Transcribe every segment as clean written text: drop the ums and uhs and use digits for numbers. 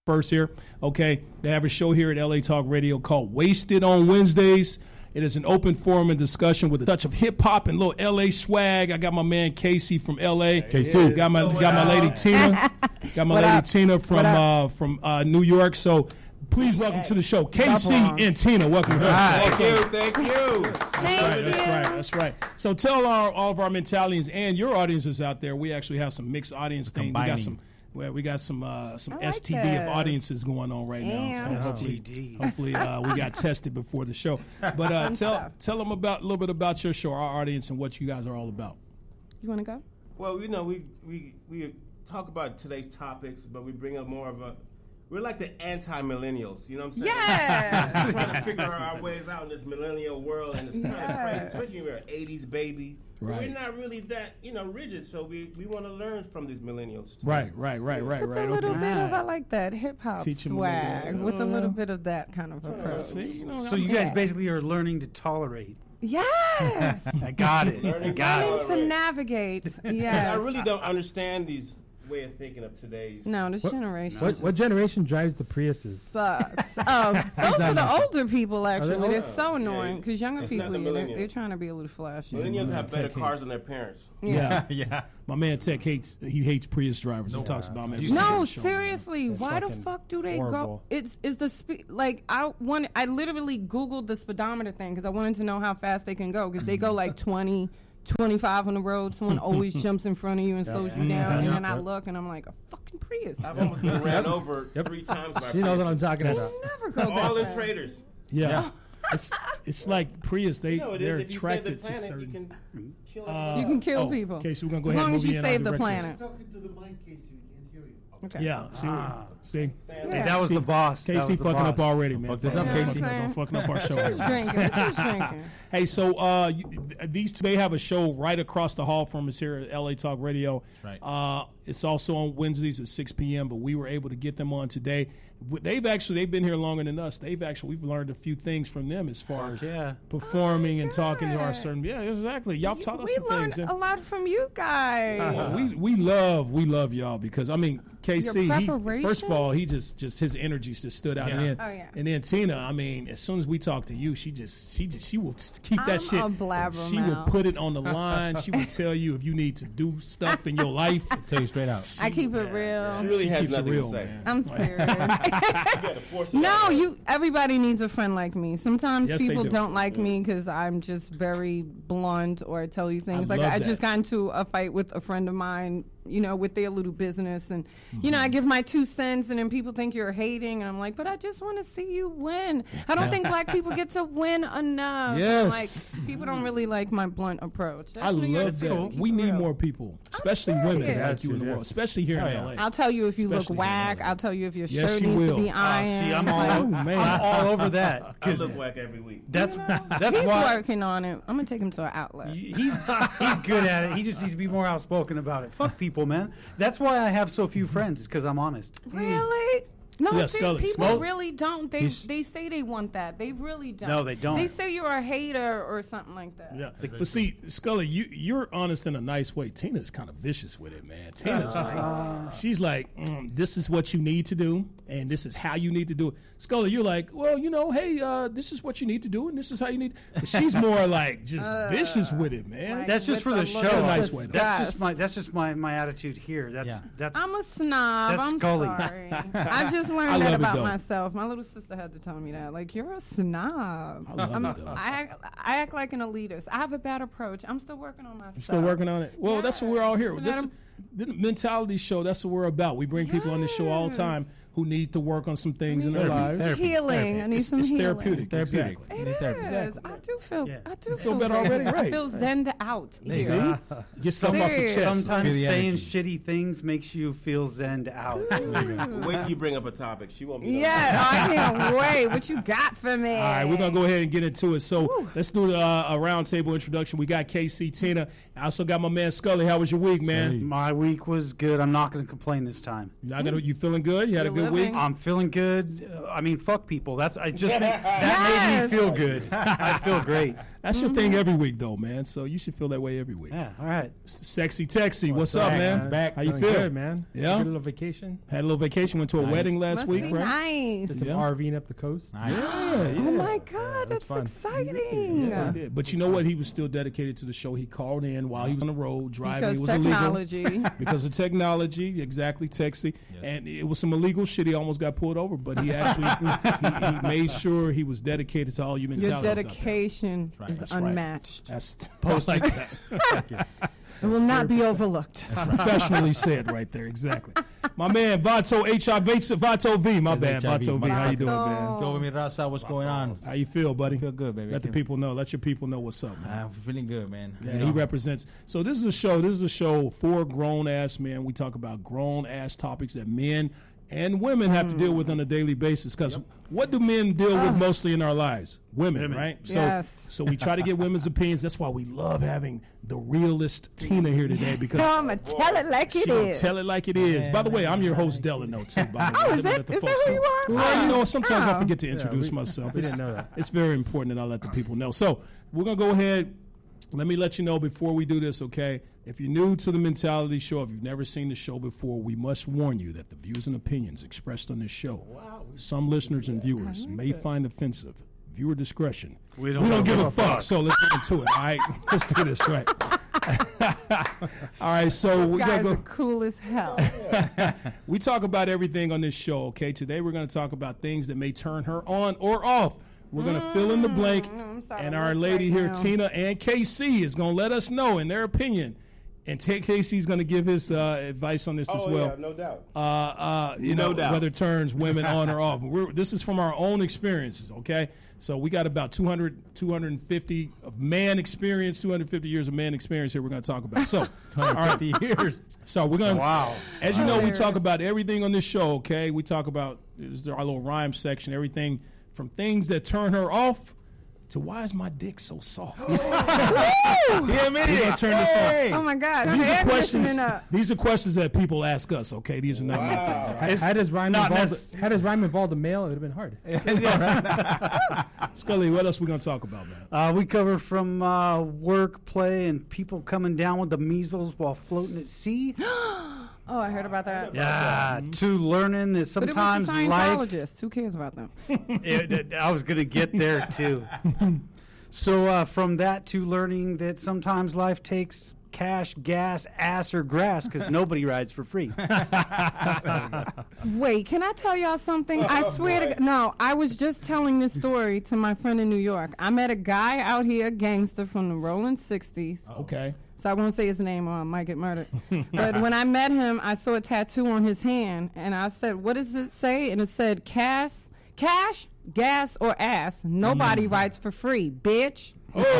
first here. Okay, they have a show here at LA Talk Radio called Wasted on Wednesdays. It is an open forum and discussion with a touch of hip hop and little LA swag. I got my man Casey from LA. Casey. Got my lady Tina. Got my lady Tina from New York. So please welcome to the show, Casey and Tina. Welcome. Thank you. That's right. So tell all of our mentalians and your audiences out there. We actually have some mixed audience thing. We got some STD of audiences going on right now. So hopefully we got tested before the show. But tell them a little bit about your show, our audience, and what you guys are all about. You want to go? Well, we talk about today's topics, but we bring up more of we're like the anti-millennials, you know what I'm saying? Yeah. We're trying to figure our ways out in this millennial world, and it's kind of crazy, especially when we're an 80s baby. Right. We're not really that, rigid, so we want to learn from these millennials. Too. Right. With a little bit of, I like that, hip-hop Teach 'em swag, with a little bit of that kind of approach. So you guys basically are learning to tolerate. Yes. I got it. Learning to navigate. Yes. I really don't understand these way of thinking of today's. No, this generation. What generation drives the Priuses? Sucks. Those are the older people, actually. They're so annoying because younger it's people, not the they're trying to be a little flashy. Millennials have better cars than their parents. Yeah. My man Tech hates Prius drivers. He talks about them. No, seriously. Why the fuck do they go? It's the speed. Like I literally Googled the speedometer thing because I wanted to know how fast they can go because they go like 20. 25 on the road, someone always jumps in front of you and slows you down, and then I look and I'm like, a fucking Prius. I've almost been ran over 3 times by She knows what I'm talking about. Never go all that in traders. Yeah. It's like Prius. They're if you save the attracted to planet, certain. you can kill You can kill people. Okay, so we're gonna go as ahead long and as you move save the in on planet. Talking to the mic, Casey, we can't hear you. Okay. Yeah. See. Yeah. That was the boss. Casey fucking up already, man. Fuck this up, Casey. Don't fucking up our show. Just drinking. Hey, so these today have a show right across the hall from us here at LA Talk Radio. That's right. It's also on Wednesdays at 6 p.m., but we were able to get them on today. They've been here longer than us. We've learned a few things from them as far as performing and talking to our certain. Yeah, exactly. Y'all taught us some things. We learned a lot from you guys. We love y'all because KC. First of all, he just his energy just stood out. Yeah. And then Tina. As soon as we talk to you, she will keep that shit. A blabber she will put it on the line. She will tell you if you need to do stuff in your life. Tell you straight out. I keep it real. She really has keeps it nothing real, to say. man. I'm serious. You gotta force it out. Everybody needs a friend like me. Sometimes Yes, they people do. don't like me because I'm just very blunt or I tell you things. I just got into a fight with a friend of mine, with their little business. And, I give my 2 cents and then people think you're hating. And I'm like, but I just want to see you win. I don't think black people get to win enough. Yes. People don't really like my blunt approach. I love that. Cool. We need more people, especially women serious. like you in the world, especially here in LA. I'll tell you if you Especially look whack. in LA. I'll tell you if your Yes, shirt she needs to will. be ironed. I'm man. all over that. I look whack every week. That's He's why working on it. I'm gonna take him to an outlet. he's good at it. He just needs to be more outspoken about it. Fuck people, man. That's why I have so few friends. Because I'm honest. Really? No, Yeah, see, Scully. people Smoke. really don't. They say they want that. They really don't. No, they don't. They say you're a hater or something like that. Yeah, but see, Scully, you're honest in a nice way. Tina's kind of vicious with it, man. Tina's like, she's like, this is what you need to do, and this is how you need to do it. Scully, you're like, well, hey, this is what you need to do, and this is how you need. But she's more like just vicious with it, man. Like, That's just for with the a show. little Nice way, though. That's just my attitude here. That's I'm a snob. That's I'm Scully. sorry. I just learned I that love it, about though. myself. My little sister had to tell me that. Like, you're a snob. I love it, though. I act like an elitist. I have a bad approach. I'm still working on myself. Still working on it. Well, that's what we're all here. So This that is the mentality show. That's what we're about. We bring people on this show all the time who need to work on some things in their lives. Healing. I need some It's healing. therapeutic. It's therapeutic. Exactly. You It need therapy. is. I do feel. Yeah. I do feel feel better great. already, right. I feel zenned out. See? here. Get stuff off your Serious. chest. Sometimes Feel the saying energy. shitty things makes you feel zenned out. Wait till you bring up a topic. She won't be. Yeah, I can't wait. What you got for me? All right, we're going to go ahead and get into it. So let's do a roundtable introduction. We got KC, Tina. I also got my man Scully. How was your week, man? My week was good. I'm not going to complain this time. You feeling good? You had a You're good living. week? I'm feeling good. Fuck people. That made me feel good. I feel great. That's your thing every week, though, man. So you should feel that way every week. Yeah, all right. Sexy Texy, what's up, man? He's back. How you Feeling feel? good, man. Yeah? Good little vacation. Had a little vacation. Went to a wedding last Must week, be right? nice. Did some Yeah. RVing up the coast. Yeah, yeah. Oh my God, that's that's fun. exciting. Yeah, he did. But you know what? He was still dedicated to the show. He called in while he was on the road driving. Because It was illegal. technology. Because of technology, exactly, Texty. And it was some illegal shit. He almost got pulled over, but he actually he made sure he was dedicated to all human Your talents out there. dedication is That's right. unmatched. That's like that. It will not be overlooked. Professionally said right there, exactly. My man, Vato Vato V, my bad, Vato V. How you doing, man? Go with me, Raza. What's going on? How you feel, buddy? Feel good, baby. Let the people know. Let your people know what's up, man. I'm feeling good, man. Yeah, he represents. So this is a show. This is a show for grown ass men. We talk about grown ass topics that men and women have to deal with on a daily basis. Because what do men deal with mostly in our lives? Women, right? Yes. So we try to get women's opinions. That's why we love having the realist Tina here today, because I'm going to tell it like it she gonna is. tell it like it is. By the way, I'm your host, Delano, too. By the way. Oh, is Let it? the Is folks that who know. you are? Well, you know, sometimes I Oh. forget to introduce we- myself. we didn't know that. It's very important that I let the people know. So we're going to go ahead. Let me let you know before we do this, okay? If you're new to the Mentality Show, if you've never seen the show before, we must warn you that the views and opinions expressed on this show, some listeners and viewers may find offensive. Viewer discretion. We don't don't give give a a fuck. So let's get into it. All right, let's do this right. All right, so we Guys gotta are go. cool as hell. We talk about everything on this show. Okay, today we're going to talk about things that may turn her on or off. We're going to fill in the blank, I'm sorry, and our what's lady right here, now? Tina and KC, is going to let us know in their opinion. And KC's going to give his advice on this as well. Yeah, no doubt. You No know, doubt. whether it turns women on or off. This is from our own experiences, okay? So we got about 250 of man experience, 250 years of man experience here we're going to talk about. So, all right. years. So we're going to, Wow. as you know, we Hilarious. talk about everything on this show, okay? We talk about, this is our little rhyme section, everything from things that turn her off to why is my dick so soft? We're going to turn this on. Oh my God. Turn These the are air questions. conditioning up. These are questions that people ask us. Okay, these are not my things. Had his rhyme not had his rhyme involved a male, it would have been hard. Scully, what else we gonna talk about, man? We cover from work, play, and people coming down with the measles while floating at sea. Oh, I heard about that. Yeah, to learning that But it was sometimes the life. Scientologists. Who cares about them? I was going to get there too. So from that to learning that sometimes life takes cash, gas, ass, or grass because nobody rides for free. Wait, can I tell y'all something? I swear to God. No, I was just telling this story to my friend in New York. I met a guy out here, gangster from the rolling 60s. Okay. So I won't say his name or I might get murdered. But when I met him, I saw a tattoo on his hand. And I said, what does it say? And it said, cash, gas, or ass. Nobody rides for free, bitch.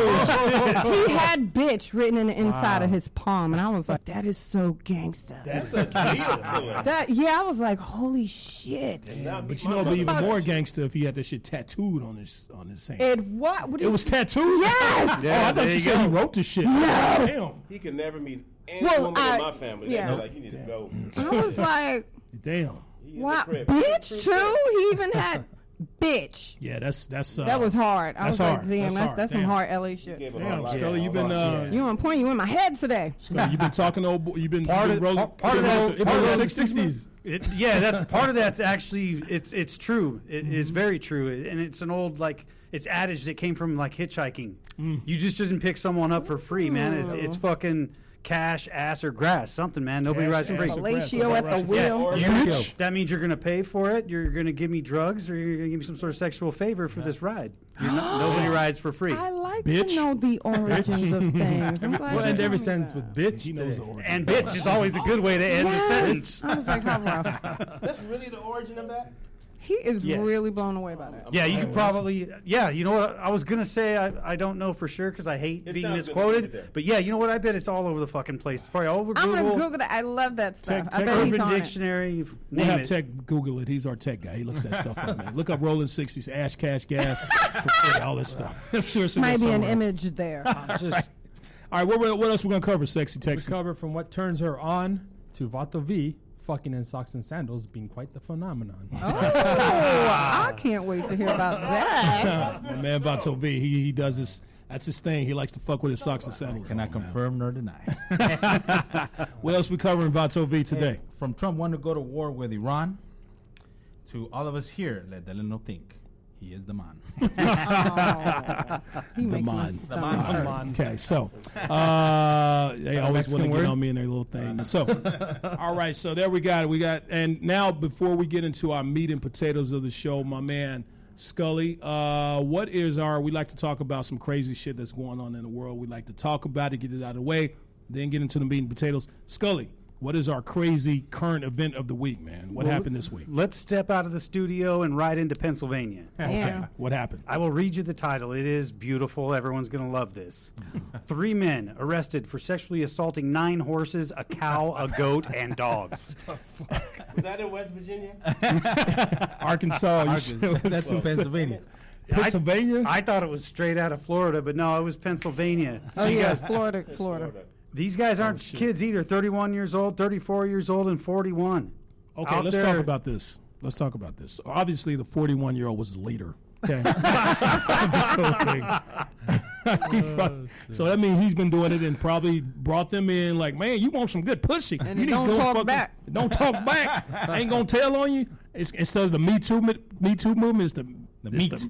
Oh, He had bitch written in the inside of his palm. And I was like, that is so gangster. That's a key. Yeah, I was like, holy shit. but you know, it'd be even more gangster if he had that shit tattooed on his hand. It what? What do It you- was tattooed. Yes! Oh, I thought there you you said go. he wrote the shit. Damn. He can never meet any Well, woman I- in my family. yeah. They'd be like, you need to go. I was like, Damn. He is a wow, crip. bitch True too? He even had bitch. Yeah, that's That was hard. I that's was hard. like, damn, That's that's, hard. that's some Damn. hard LA shit. Gave him a Damn, lot of- Scully, you've been You on point? You in my head today? Scully, you've been talking to old boy. You've been Part of- rolling. part of that- part of that- 60s. Yeah, that's part of that's actually it's true. It is very true, and it's an old it's adage that came from like hitchhiking. You just didn't pick someone up for free, man. It's fucking cash, ass, or grass, something, man. Nobody Cash, rides for free. ass, or Fellatio at the Yeah, wheel. that means you're going to pay for it. You're going to give me drugs, or you're going to give me some sort of sexual favor for this ride. Nobody rides for free. I like Bitch. to know the origins of things. I'm glad We'll you end told every me sentence that. with bitch. He knows the today. origin. And bitch is always a good way to end the Yes. sentence. I was like, how rough. That's really the origin of that? He is Yes. really blown away by that. Yeah, you could probably. Yeah, you know what? I was gonna say I don't know for sure because I hate It being sounds good to misquoted. keep it there. But yeah, you know what? I bet it's all over the fucking place. It's probably all over I'm gonna Google, Google that. I love that stuff. Tech- I bet he's Urban on it. Dictionary. We'll Name have it. Tech Google it. He's our tech guy. He looks that stuff up, man. Look up Rolling 60s, Ash, Cash, Gas, all this stuff. I'm sure it's in there Might be an somewhere. image there. Just, All right, what else we gonna cover? Sexy We Texas. cover from what turns her on to Vato V, fucking in socks and sandals being quite the phenomenon. Oh, I can't wait to hear about that. My man Vato V, he does this That's his thing. He likes to fuck with his socks and sandals. Cannot confirm nor deny. What else we covering Vato V today? From Trump wanting to go to war with Iran to all of us here, let Delano think. He is the man. He makes my stomach hurt. Okay, so they always want to get on me and their little thing. So, all right, so there we got it. And now before we get into our meat and potatoes of the show, my man Scully, what is we like to talk about some crazy shit that's going on in the world. We like to talk about it, get it out of the way, then get into the meat and potatoes. Scully, what is our crazy current event of the week, man? What happened this week? Let's step out of the studio and ride into Pennsylvania. Okay, what happened? I will read you the title. It is beautiful. Everyone's going to love this. 3 men arrested for sexually assaulting 9 horses, a cow, a goat, and dogs. Was that in West Virginia? Arkansas. That's in Pennsylvania. Pennsylvania? I thought it was straight out of Florida, but no, it was Pennsylvania. Oh, yeah, Florida. These guys aren't kids either. 31 years old, 34 years old, and 41. Okay, let's talk about this. So obviously, the 41-year-old was the leader. Okay. So that means he's been doing it and probably brought them in like, man, you want some good pussy. And you don't talk back. Don't talk back. I ain't going to tell on you. Instead of the Me Too movement, it's the Me Too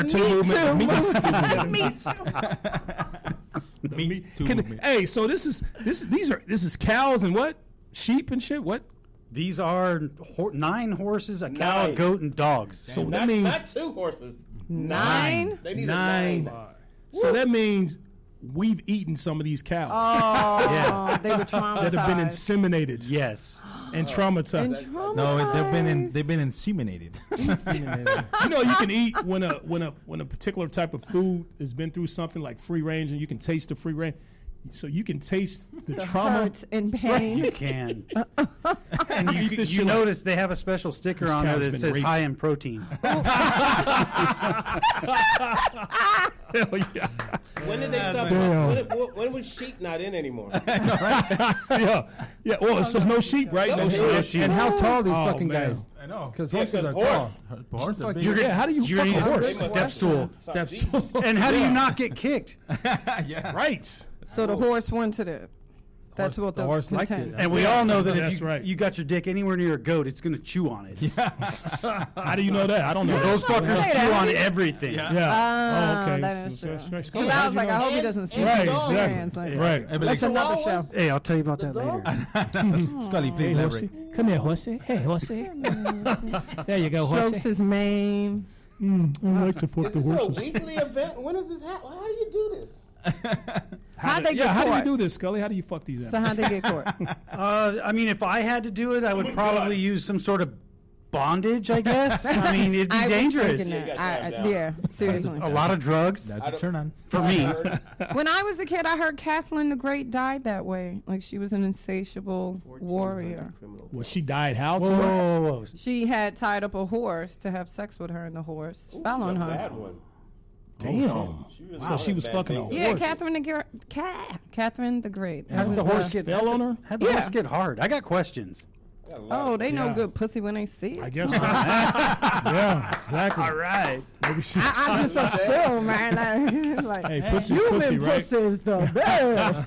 movement. Hey, so this is cows and what? Sheep and shit? What? These are 9 horses, a cow, a goat, and dogs. So that means not 2 horses. 9. They need 9. So that means we've eaten some of these cows. Oh, Yeah. They were traumatized. that have been inseminated. Yes. And traumatized. And traumatized. No, they've been inseminated. You know, you can eat when a particular type of food has been through something like free range, and you can taste the free range. So you can taste the trauma. Hurt and pain. You can. And you notice they have a special sticker This on there cow's that been says raped. high in protein. Hell yeah. When did they stop? When was sheep not in anymore? Yeah. Well, it's just no sheep, right? No sheep. And how tall are these Oh, fucking man. guys? I know. Because Yeah, horses 'cause are horse. tall. Horses are big. Yeah, how do you fuck need a a horse? step stool. Step And how do you not get kicked? Yeah. Right. So the horse wanted it. That's what the the horse liked contend. it. And we all know that That's if right. you got your dick anywhere near a goat, it's going to chew on it. How do you know that? I don't know. Those fuckers Say chew that. on everything. Yeah. Yeah. Ah, Oh, okay. that is true. Right. Well, I was like, I hope he doesn't see Right, his exactly. hands. Like, Right. That's another show. Hey, I'll tell you about that later. Scully, Hey, please horsey. elaborate. Come here, horsey. Hey, horsey. There you go, Strokes horsey. his mane. I like to fuck Is this a weekly event? When does this happen? How do you do this? How'd they get how do you caught? do this, Scully? How do you fuck these So animals? how'd they get caught? I mean, if I had to do it, I would probably use some sort of bondage, I guess. I mean, it'd be I was dangerous. thinking You that. gotta calm down. Yeah, seriously. A lot of drugs That's a turn on. for me. When I was a kid, I heard Catherine the Great died that way. Like she was an insatiable warrior. Well, she died how? Whoa, to her? whoa, whoa, whoa. She had tied up a horse to have sex with her, and the horse fell on her. Bad one. Damn. So she was fucking a Yeah, horse. Catherine the Great. How That did the was, horse get fell on her? How'd the Yeah. horse get hard? I got questions. Oh, they know Yeah. good pussy when they see it. I guess so. Yeah, exactly. All right. Maybe she. I just assume, man. Like, Hey, pussy's human pussy, right? pussy is the best.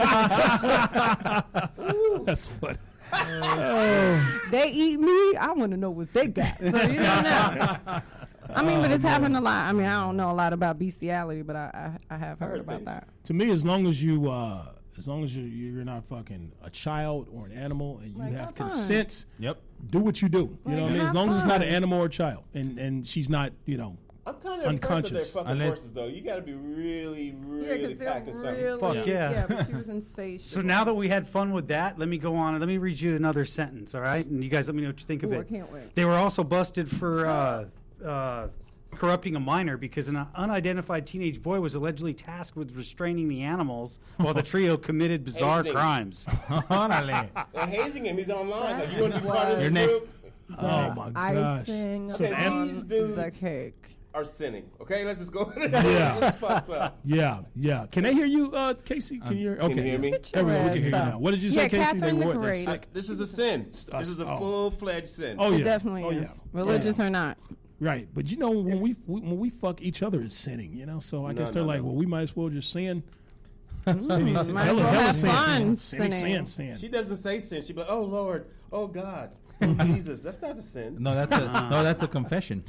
That's funny. They eat me. I want to know what they got. So you don't know. I mean, but it's happened a lot. I mean, I don't know a lot about bestiality, but I have heard about that. To me, as long as you're not fucking a child or an animal and you Like, have have fun. consent, Yep. do what you do. You know what I mean? As have long as it's not an fun. animal or a child, and she's not, I'm kind of impressed that they're Unconscious. fucking Unless- horses, though. You got to be really, Yeah, really because they're packing something. really. Fuck yeah. but she was insatiable. So now that we had fun with that, let me go on and let me read you another sentence, all right? And you guys let me know what you think of Ooh, I it. can't wait. They were also busted for corrupting a minor because an unidentified teenage boy was allegedly tasked with restraining the animals while the trio committed bizarre Hazing. crimes. Órale. They're hazing him. He's online. Like, you want to be part of this You're next. group? oh my gosh. Icing So the on these dudes- the cake. Are sinning. Okay, let's just go. Yeah. Let's fuck up. Yeah. Can they hear you, Casey? Can you hear? Okay. Can you hear me? There we go. We can hear you Ass now. up. What did you Yeah, say, Casey? Catherine the were what? They're Great. sick? This is a sin. This is a Oh. full-fledged sin. Oh It yeah. definitely Oh is. yeah. Religious or not. Right, but you know when we fuck each other, it's sinning. You know, so I guess they're like, well, we might as well just sin. Might as well have fun sinning. Sin. She doesn't say sin. She be like, oh Lord, oh God, oh Jesus. That's not a sin. No, that's a confession.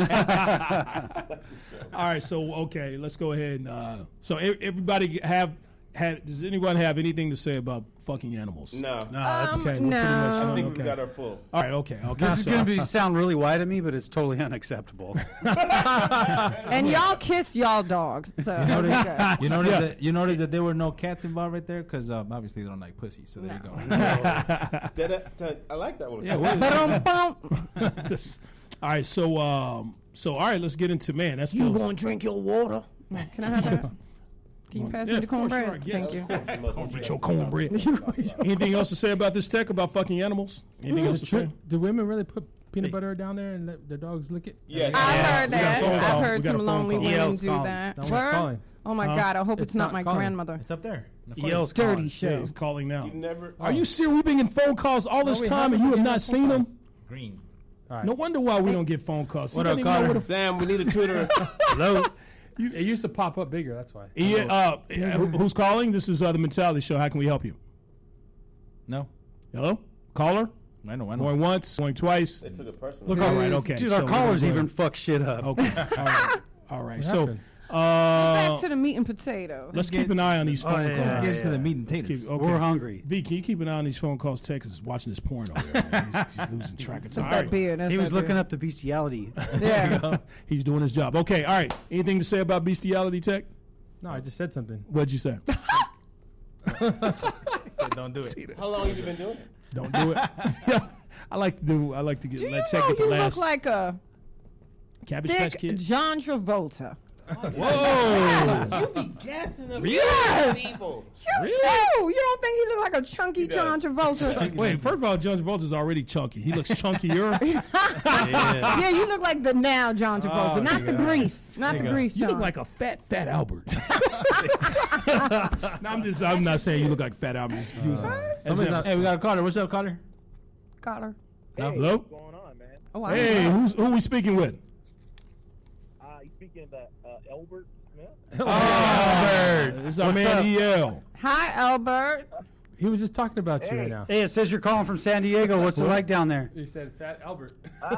All right, so okay, let's go ahead and so everybody does anyone have anything to say about fucking animals? No. Okay, no. I think we got our full. All right, okay. This is going to sound really white to me, but it's totally unacceptable. And y'all kiss y'all dogs. So You notice that there were no cats involved right there because obviously they don't like pussy. So there you go. I like that one. Yeah. All right, so all right, let's get into That's you still. gonna drink your water? Can I have that? Can you pass me the cornbread? Sure, yes, Thank you. Get your cornbread. Anything else to say about this tech about fucking animals? Anything else to say? Do women really put peanut butter down there and let their dogs lick it? Yes. I've heard that. I've heard some lonely women EL's do calling. that. Someone's calling. Oh my God! I hope it's not my calling. grandmother. It's up there. EL's Dirty calling. show. He's calling now. You never. Are you serious? We've been getting phone calls all this we time and haven't you have been not getting seen phone them? Green. All right. No wonder why we don't get phone calls. What up, caller? Sam, we need a tutor. Hello. It used to pop up bigger. That's why. Who's calling? This is the Mentality Show. How can we help you? No. Hello? Caller? I know. Going once, going twice. They took it personal. Look, All right, okay. Dude, so our we're callers gonna go even fuck shit up. Okay. All right. What So happened? Back to the meat and potato. let's keep an eye on these phone yeah. calls. Get into the meat and Let's taters. keep- okay. We're hungry. V, can you keep an eye on these phone calls? Texas is watching this porn over there. Man. He's losing track of time. That's All that right. beard. That's He was that looking beard. up the bestiality. Yeah. He's doing his job. Okay, all right. Anything to say about bestiality, Tech? No, I just said something. What'd you say? So don't do it. How long have you been doing it? Don't do it. Yeah, I like to get Do you let Tech know get the you last look like a Cabbage Patch thick Kid. John Travolta? Whoa! You be gassing up Yes! people. You too. You don't think he look like a chunky does. John Travolta? Wait, first of all, John Travolta's already chunky. He looks chunkier. Yeah, you look like the now John Travolta, not the grease, not the grease. You John. look like a fat Albert. No, I'm not saying you look like fat Albert. Just using- Somebody's not- Hey, we got a caller. What's up, caller? collar. Hello? What's going on, man? Oh, I Hey, who we speaking with? You speaking to Albert Smith? Albert. This is our man EL. Hi, Albert. He was just talking about you right now. Hey, it says you're calling from San Diego. What's it like down there? He said Fat Albert.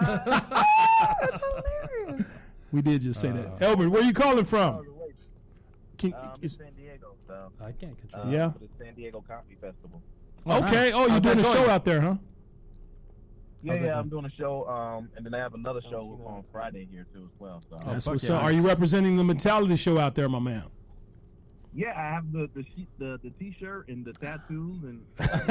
That's hilarious. We did just say that. Albert, where you calling from? Can, is, San Diego, so I can't control. Yeah. for the San Diego Comedy Festival. okay. Oh, you're How's doing a that show going? out there, huh? Yeah, I'm doing a show, and then I have another show on Friday here too as well. So That's fuck what's yeah. up. Are you representing the Mentality Show out there, my man? yeah, I have the T-shirt and the tattoos and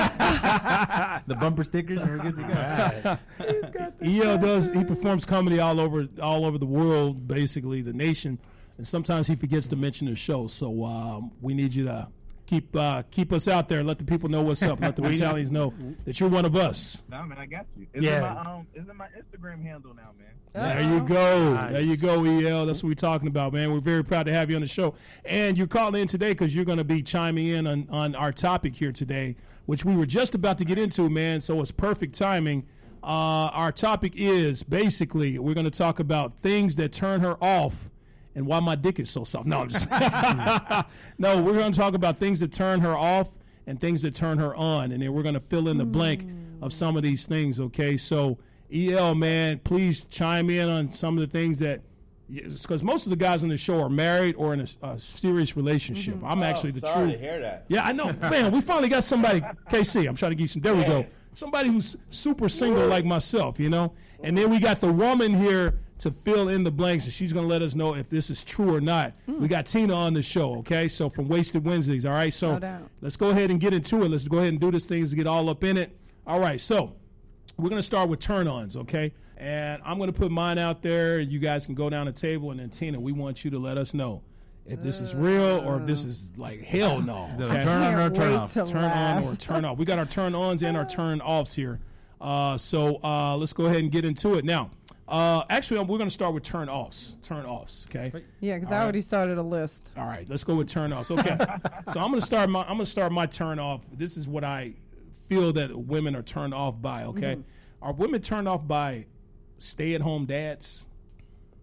The bumper stickers, and we're good to go. He performs comedy all over the world, basically the nation, and sometimes he forgets to mention his show. So we need you to keep us out there. Let the people know what's up. Let the Italians know that you're one of us. no, man, I got you. Yeah. Isn't my Instagram handle now, man? There you go. There you go, EL. That's what we're talking about, man. We're very proud to have you on the show. And you're calling in today because you're going to be chiming in on our topic here today, which we were just about to get into, man. So it's perfect timing. Our topic is basically we're going to talk about things that turn her off and why my dick is so soft. No, I'm just no, we're going to talk about things that turn her off and things that turn her on. And then we're going to fill in the blank of some of these things, okay? So, EL, man, please chime in on some of the things that, because most of the guys on the show are married or in a serious relationship. I'm actually the Sorry truth. to hear that. Yeah, I know. Man, we finally got somebody, KC, I'm trying to get you some, there we go. Somebody who's super single like myself, you know? And then we got the woman here to fill in the blanks, and she's going to let us know if this is true or not. We got Tina on the show, okay? So from Wasted Wednesdays, all right? So No doubt. let's go ahead and get into it. Let's go ahead and do this thing to get all up in it. All right, so we're going to start with turn-ons, okay? And I'm going to put mine out there. You guys can go down the table, and then Tina, we want you to let us know if this is real or if this is like hell no. Is it a Okay? turn on or a Can't turn wait off? to Turn laugh. on or turn off. We got our turn ons and our turn offs here. So let's go ahead and get into it now. Actually, we're going to start with turn offs. Turn offs, okay? Yeah, because I already started a list. All right, let's go with turn offs. Okay, so I'm going to start my turn off. This is what I feel that women are turned off by. Okay, are women turned off by stay-at-home dads?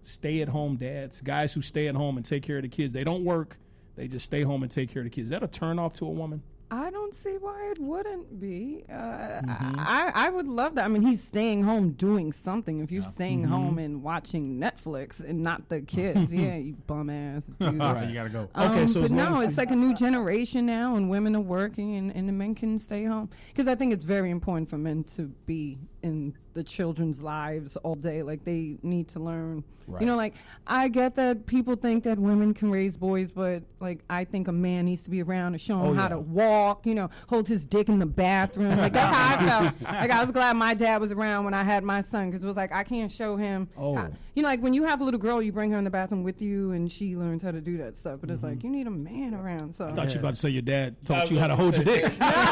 stay-at-home dads, guys who stay at home and take care of the kids. They don't work. They just stay home and take care of the kids. Is that a turn off to a woman? I don't see why it wouldn't be. I would love that. I mean, he's staying home doing something. If you're staying home and watching Netflix and not the kids, yeah, you bum ass dude. Right. You gotta go. Okay, so but no, it's like a new generation now, and women are working, and the men can stay home. Because I think it's very important for men to be in the children's lives all day. Like, they need to learn. Right. You know, like, I get that people think that women can raise boys, but, like, I think a man needs to be around to show him how to walk, you know, hold his dick in the bathroom. Like, that's how I felt. Like, I was glad my dad was around when I had my son, because it was like, I can't show him. You know, like, when you have a little girl, you bring her in the bathroom with you, and she learns how to do that stuff. But it's like, you need a man around. So I thought you were about to say your dad taught you how to hold your dick.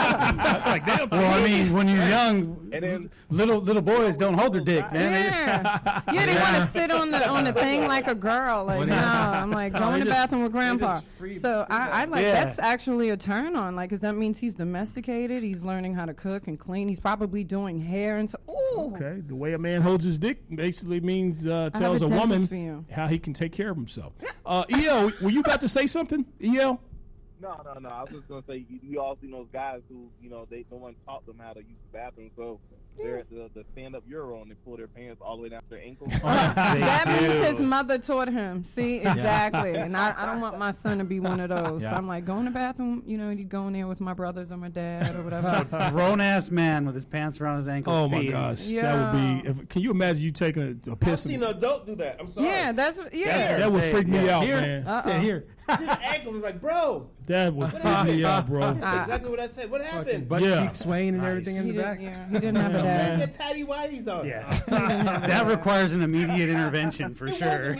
I was like, damn. Well, I mean, when you're young, and then little boys don't hold their dick, man. Yeah, they want to sit on the thing like a girl. Like, no, I'm like, go in the bathroom with grandpa. So I like, that's actually a turn on, like, because that means he's domesticated. He's learning how to cook and clean. He's probably doing hair and so. Ooh. Okay, the way a man holds his dick basically means tells a woman how he can take care of himself. EL, were you about to say something, EL? No. I was just gonna say you all see those guys who, you know, no one taught them how to use the bathroom, so they're at the stand-up Euro and they pull their pants all the way down to their ankles. That means his mother taught him. See, exactly. And I don't want my son to be one of those. So I'm like, go in the bathroom. You know, you go in there with my brothers or my dad or whatever. A grown-ass man with his pants around his ankles. Oh my gosh, that would be. Can you imagine you taking a piss? I've seen an adult do that. I'm sorry. Yeah, that would freak me out, man. Stay here. See the ankles, it's like, bro. That would freak me out, bro. That's exactly what I said. What happened? Butt cheek swaying and everything in the back. Yeah, he didn't have a dad. Get tidy whities on. Yeah, that requires an immediate intervention for sure.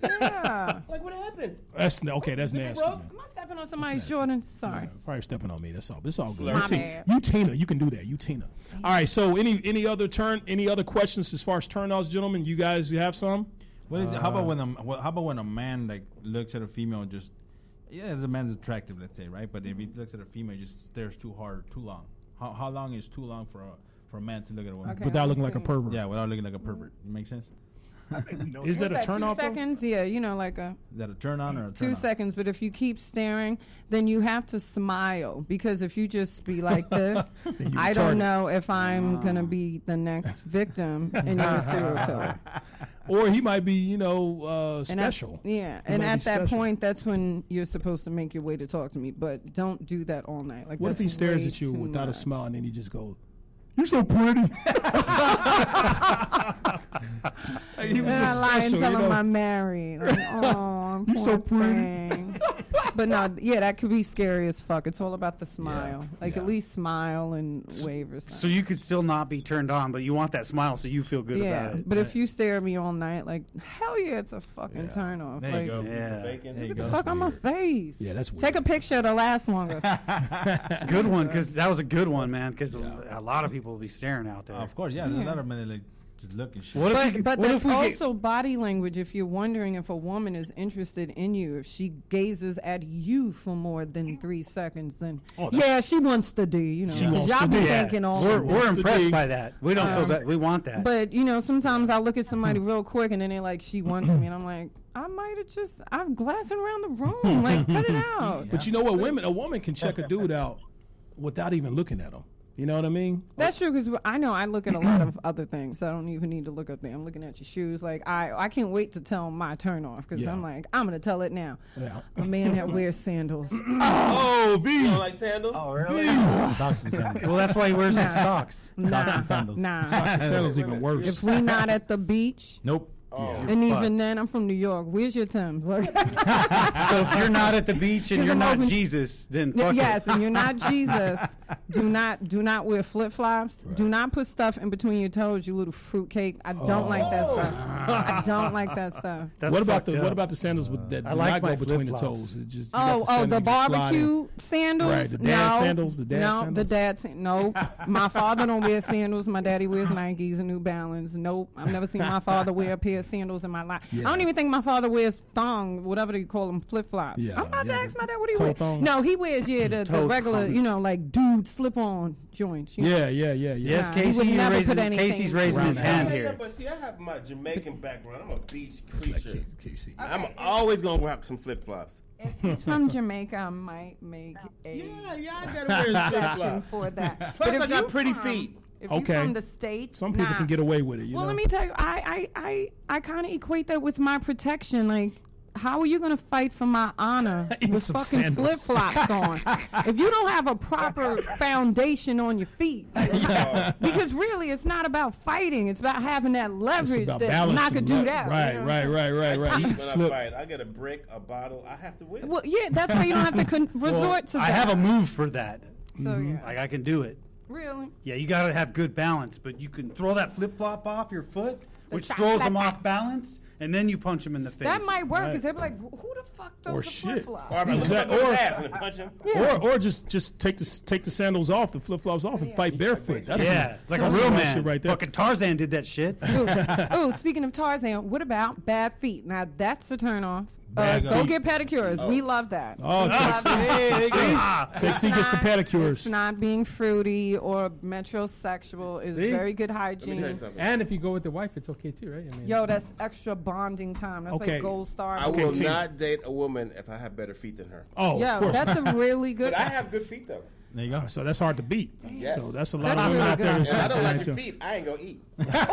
Yeah. Like, what happened? That's nasty. Am I stepping on somebody's Jordans? Sorry. No, probably stepping on me. That's all. It's all good. My bad. You Tina, you can do that. You Tina. All right. So any other questions as far as turn-offs, gentlemen? You guys have some? What is it? How about when a man like looks at a female and just as a man's attractive, let's say, right? But if he looks at a female, just stares too hard, too long. How long is too long for a man to look at a woman without looking like a pervert? Yeah, without looking like a pervert. It makes sense. Is that a turn off? 2 seconds? Yeah, you know, like a. Is that a turn on or a turn 2 off? seconds, but if you keep staring, then you have to smile, because if you just be like this, I don't know if I'm gonna be the next victim in your serial killer. Or he might be, you know, special. And at that point, that's when you're supposed to make your way to talk to me. But don't do that all night. Like, what if he stares at you without a smile and then he just goes, "You're so pretty." He was just special, tell him I'm married. Like, oh, you're so pretty. But no, that could be scary as fuck. It's all about the smile. At least smile and wave or something. So you could still not be turned on, but you want that smile so you feel good about it. But if you stare at me all night, like, hell yeah, it's a fucking turn off. There you go. Yeah. There you Get go. the fuck on my face. Yeah, that's weird. Take a picture to last longer. Good one, because that was a good one, man, because a lot of people will be staring out there. Of course, there's a lot of men that like just look and shit. But that's also body language. If you're wondering if a woman is interested in you, if she gazes at you for more than 3 seconds, then she wants to do. You know, y'all be thinking all. We're impressed by that. We don't feel that. We want that. But you know, sometimes I look at somebody real quick, and then they're like, "She wants me," and I'm like, I might have I'm glassing around the room. Like, cut it out. But you know what? A woman can check a dude out without even looking at him. You know what I mean? That's true, because I know I look at a lot of other things. So I don't even need to look up there. I'm looking at your shoes. Like, I can't wait to tell my turn off, because I'm like, I'm going to tell it now. Yeah. A man that wears sandals. Oh, V. You don't like sandals? Oh, really? Socks and sandals. Well, that's why he wears his socks. Socks and sandals. Nah. Socks and sandals even worse. If we not at the beach. Nope. And even then, I'm from New York. Where's your Timbs? So if you're not at the beach and you're not Jesus, then fuck yes, it. and you're not Jesus. Do not wear flip flops. Right. Do not put stuff in between your toes, you little fruitcake. I don't like that stuff. I don't like that stuff. What about the sandals that do not go between the toes? It just, the barbecue sandals. Right, the dad sandals. No, my father don't wear sandals. My daddy wears Nikes and New Balance. Nope, I've never seen my father wear a pair pair of sandals in my life. Yeah. I don't even think my father wears thong, whatever you call them, flip flops. Yeah, I'm about to yeah, ask my dad what he toe wears. thongs. No, he wears the regular, thongs. you know, like dude slip on joints. You know? Yeah. Yes, Nah, he Casey, would you're never put raising, anything Casey's raising around his the hand house. here. But see, I have my Jamaican background. I'm a beach Like creature. Casey. I'm always gonna rock some flip flops. If he's from Jamaica, I might make a Yeah, I gotta wear flip exception flops. for that. Plus, if I got you pretty from- feet. If Okay. you're from the States, Some people nah. can get away with it. Well, know? let me tell you, I kind of equate that with my protection. Like, how are you going to fight for my honor Even with some fucking sandals. flip flops on? If you don't have a proper foundation on your feet, because really, it's not about fighting. It's about having that It's leverage about that balancing. knock a dude out. Right, you know? right. When You I slip. fight, I get a brick, a bottle. I have to win. Well, yeah, that's why you don't have to resort to that. I have a move for that. So yeah, Like I can do it. really. Yeah, you got to have good balance, but you can throw that flip flop off your foot, which chop, throws chop, them chop. off balance, and then you punch them in the face. That might work Right. because they'll be like, "Who the fuck Or throws a shit. flip flop?" Or I look Exact- up or- his ass and then punch him. Or just take the sandals off, the flip flops off, and fight barefoot. That's Yeah, like a that's real some man. shit right there. Fucking Tarzan did that shit. Oh, speaking of Tarzan, what about bad feet? Now that's a turn off. Bad Go feet. get pedicures. We love that. Oh, Love that. Taxi gets the It's pedicures. not being fruity or metrosexual. It's See? very good Let me tell you hygiene. something. And if you go with the wife, it's okay too, right? I mean, Yo, that's extra bonding time. That's Okay. like gold star. I will T. not date a woman if I have better feet than her. Oh, Yo, of course. that's a really good. But I have good feet though. There you go. So that's hard to beat. Yes. So that's a lot That's of women really out there. good. that's And I like don't like that, your too. feet. I ain't gonna eat.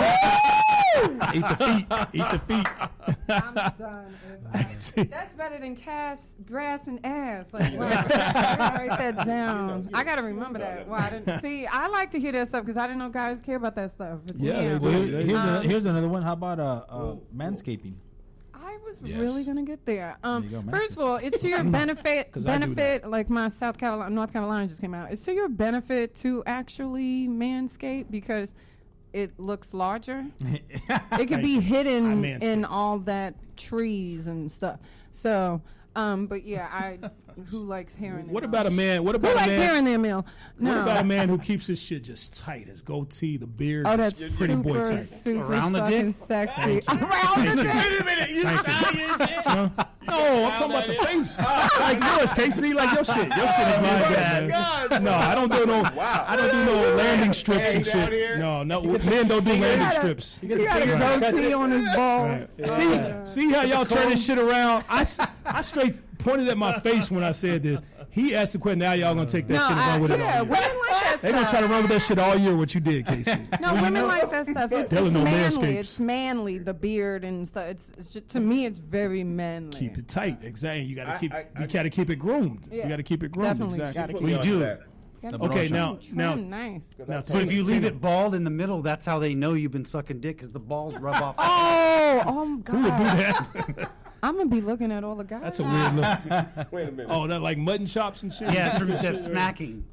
Eat the feet. Eat the feet. I'm done. That's better than grass and ass. Like, wow. Write that down. I gotta remember that. Wow, I didn't see. I like to hear that stuff because I didn't know guys care about that stuff. But Yeah, damn. they do. Well, here's another one. How about manscaping? I was Yes. really gonna get there. you go, man. First of all, it's to your benefit. 'Cause I do Benefit, like my North Carolina just came out. It's to your benefit to actually manscape because it looks larger. It could be hidden manscape. in all that trees and stuff. So, but yeah, who likes hair in their What mouth? about a man? What Who about a likes hair man? in their meal? No. What about a man who keeps his shit just tight? His goatee, the beard. Oh, that's just pretty boy super, tight. super Around the fucking dick? sexy. Thank you. Around the Thank you. dick. Wait a minute, you Italian shit? No, I'm talking about the face. Like yours, Casey. Like your shit. Your shit is mine. man. God. No, I don't do no. Wow. I don't do no landing strips Hey, and down shit. here. No, men don't do landing strips. He got a goatee on his balls. Right. See how y'all turn this shit around? I straight pointed at my face when I said this. He asked the question. Now y'all gonna take that No, shit and run with it yeah, all women year. like that They gonna try to stuff. run with that shit all year. What you did, Casey? No, women like that stuff. It's Dylan no manly. manscapes. It's manly. The beard and stuff. It's just, to me, it's very manly. Keep it tight. Exactly. You gotta keep. I- You gotta keep it groomed. Yeah. You gotta keep it groomed. Definitely Exactly. gotta Put keep me We onto do. that. Okay, now Trim, nice. now. So if you leave Tina, it bald in the middle, that's how they know you've been sucking dick because the balls rub off. Oh my who would do God! that? I'm gonna be looking at all the guys. That's a weird look. Wait a minute. Oh, that like mutton chops and shit. Yeah, through that smacking.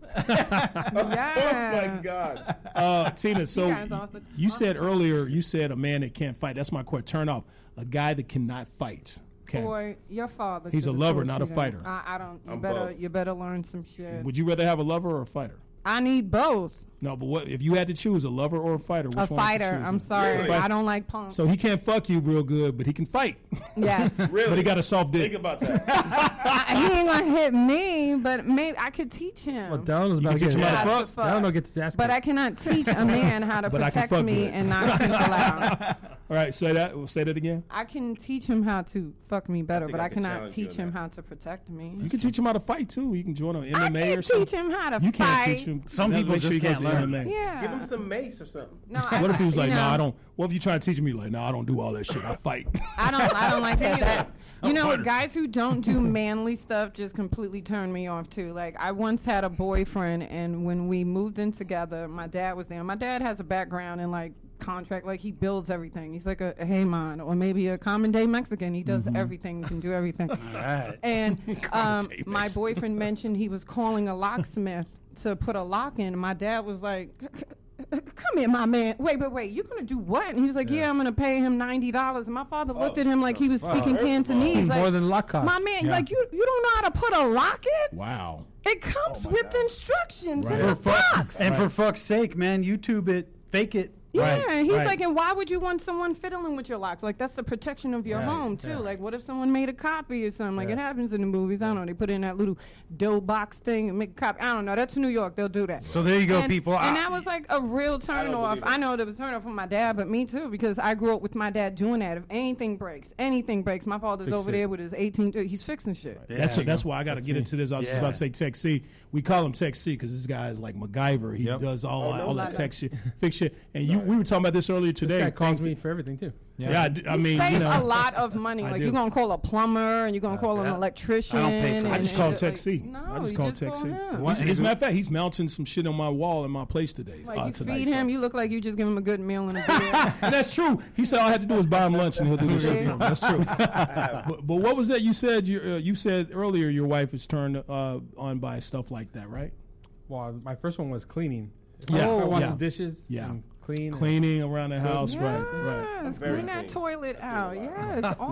Yeah. Oh my God. Tina, so guys off the- you said earlier, you said a man that can't fight. That's my question. Turn off. A guy that cannot fight. Okay. Boy, your father. He's a should've lover, taught not you a that. fighter. I don't. I'm both. You better learn some shit. Would you rather have a lover or a fighter? I need both. No, but what if you had to choose a lover or a fighter? Which A one would you fighter. choose? I'm sorry. Really? I don't like punks. So he can't fuck you real good, but he can fight. Yes. Really? But he got a soft dick. Think about that. He ain't gonna hit me, but maybe I could teach him. Well, Dylan was You about can to teach get him how to Yeah. fuck. Dylan will get his ass But kicked. I cannot teach a man how to But I can protect fuck me good. and not people out. All right, say that. Say that again. I can teach him how to fuck me better, think but I I can cannot challenge you teach on him that. how to protect me. You can teach him how to fight too. You can join an I MMA or can't something. teach him how to You can't fight. teach him. Some Now people make sure just he goes can't to learn. MMA. Yeah. Give him some mace or something. No, What if he was like, you "No, know, I don't." What if you try to teach me like, "No, I don't do all that shit. I fight." I don't like that. You know, fighter. guys who don't do manly stuff just completely turn me off too. Like I once had a boyfriend, and when we moved in together, my dad was there. My dad has a background in like contract, like he builds everything. He's like a Heyman or maybe a common day Mexican. He does everything, can do everything. Right. And Day my Mexican. boyfriend mentioned he was calling a locksmith to put a lock in. My dad was like, "Come here, my man. Wait. You're gonna do what?" And he was like, "Yeah, I'm gonna pay him $90." And my father looked at him like he was speaking First of all, Cantonese. Like, More than lock cost. my man, Yeah. like you don't know how to put a lock in? Wow. It comes with instructions Right. in a For fuck- box. and for Right. fuck's sake, man, YouTube it, fake it. Yeah, Right, he's right. like, and why would you want someone fiddling with your locks? Like, that's the protection of your Right, home, too. yeah. Like, what if someone made a copy or something? Like, Yeah. it happens in the movies. I don't know. They put in that little dough box thing and make a copy. I don't know. That's New York. They'll do that. So there you go, and, people. And that was like a real turn don't off. believe it. I know there was a turn off for my dad, but me too, because I grew up with my dad doing that. If anything breaks, my father's Fix over it. there with his 18, he's fixing shit. Yeah, That's why I got to get into this. I was just about to say Tech C. We call him Tech C because this guy is like MacGyver. He does all that tech shit, fix shit. And we were talking about this earlier today. This guy calls me for everything too. Yeah, I mean, Save you a know, lot of money. I Like, do. you're going to call a plumber and you're going to call an electrician. I don't pay for I and- just call Tech C. No, I just you call just Tech call C. him. As a matter of fact, he's mounting some shit on my wall in my place today. Like, you tonight, feed so. him, you look like you just give him a good meal and a beer. And that's true. He said all I had to do was buy him lunch and he'll do the shit. for him. That's true. but what was that you said? You said earlier your wife is turned on by stuff like that, right? Well, my first one was cleaning. Yeah. I wash Yeah. the dishes. Yeah. And clean. Cleaning around the house, right? Yes, Very clean that clean. toilet out. Yes. No,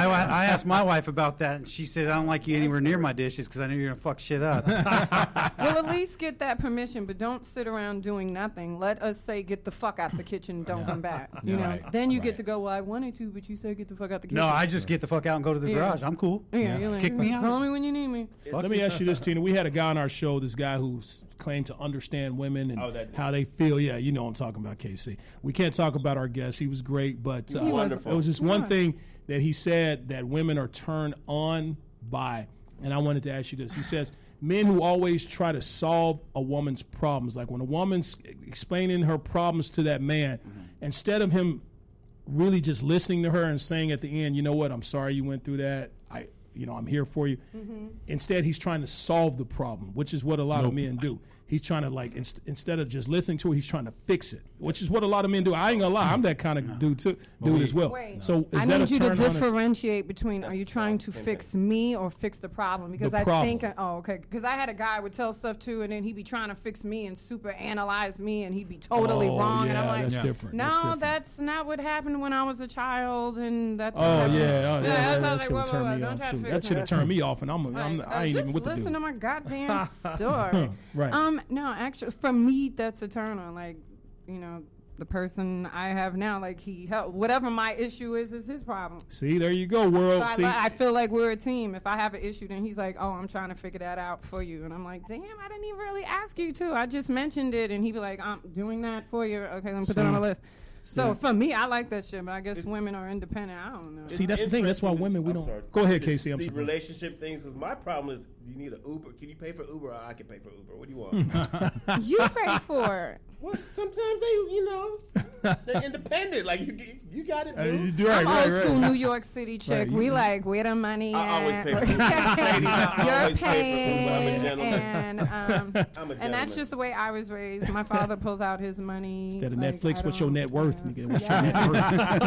I asked my wife about that, and she said, I don't like you anywhere near my dishes because I know you're going to fuck shit up. Well, at least get that permission, but don't sit around doing nothing. Let us say, get the fuck out the kitchen, don't come back. You know, Right, then you right. get to go. Well, I wanted to, but you said get the fuck out the kitchen. No, I just get the fuck out and go to the Yeah. garage. I'm cool. Yeah, you're like, Kick me out. Call me when you need me. Let me ask you this, Tina. We had a guy on our show, this guy who claimed to understand women and that dude. how they feel. Yeah, you know what I'm talking about, KC. We can't talk about our guest. He was great, but wonderful. it was just one thing that he said that women are turned on by, and I wanted to ask you this. He says, men who always try to solve a woman's problems, like when a woman's explaining her problems to that man, instead of him really just listening to her and saying at the end, you know what, I'm sorry you went through that. I'm here for you. Instead, he's trying to solve the problem, which is what a lot of men do. He's trying to instead of just listening to it, he's trying to fix it, which is what a lot of men do. I ain't gonna lie, I'm that kind of dude as well. Wait. So is I that need a you to turn on? differentiate between are you trying to fix me or fix the problem? Because The I problem. think, because I had a guy would tell stuff too, and then he'd be trying to fix me and super analyze me, and he'd be totally wrong. And I'm like, that's different. That's no, different. that's not what happened when I was a child, and that's. Oh yeah, that's that like, should whoa, have whoa, turned whoa, me don't off try to too. fix That should have me. turned me off, and I ain't just even what to listen do. to my goddamn story. Right. No, actually, for me, that's a turn on. Like, the person I have now, like he helped. Whatever my issue is his problem. See, there you go, world. So See, I feel like we're a team. If I have an issue, then he's like, "Oh, I'm trying to figure that out for you," and I'm like, "Damn, I didn't even really ask you to. I just mentioned it," and he'd be like, "I'm doing that for you. Okay, let me put that on the list." So for me, I like that shit, but I guess women are independent. I don't know. see, that's the thing. That's why women we I'm don't. sorry. Go ahead, Casey. I'm These sorry. relationship things. 'Cause my problem is, you need an Uber. Can you pay for Uber? Or I can pay for Uber. What do you want? You pay for it. Well, sometimes they're independent. Like you got it. Boo. You're I'm right, old school right. New York City chick. Right, We like where the money I always at. pay for Uber. Ladies, I You're always pay for paying, Uber. I'm a gentleman. and I'm a gentleman. and that's just the way I was raised. My father pulls out his money. Instead of like, Netflix, I what's your don't- net worth, yeah. nigga? What's your net worth?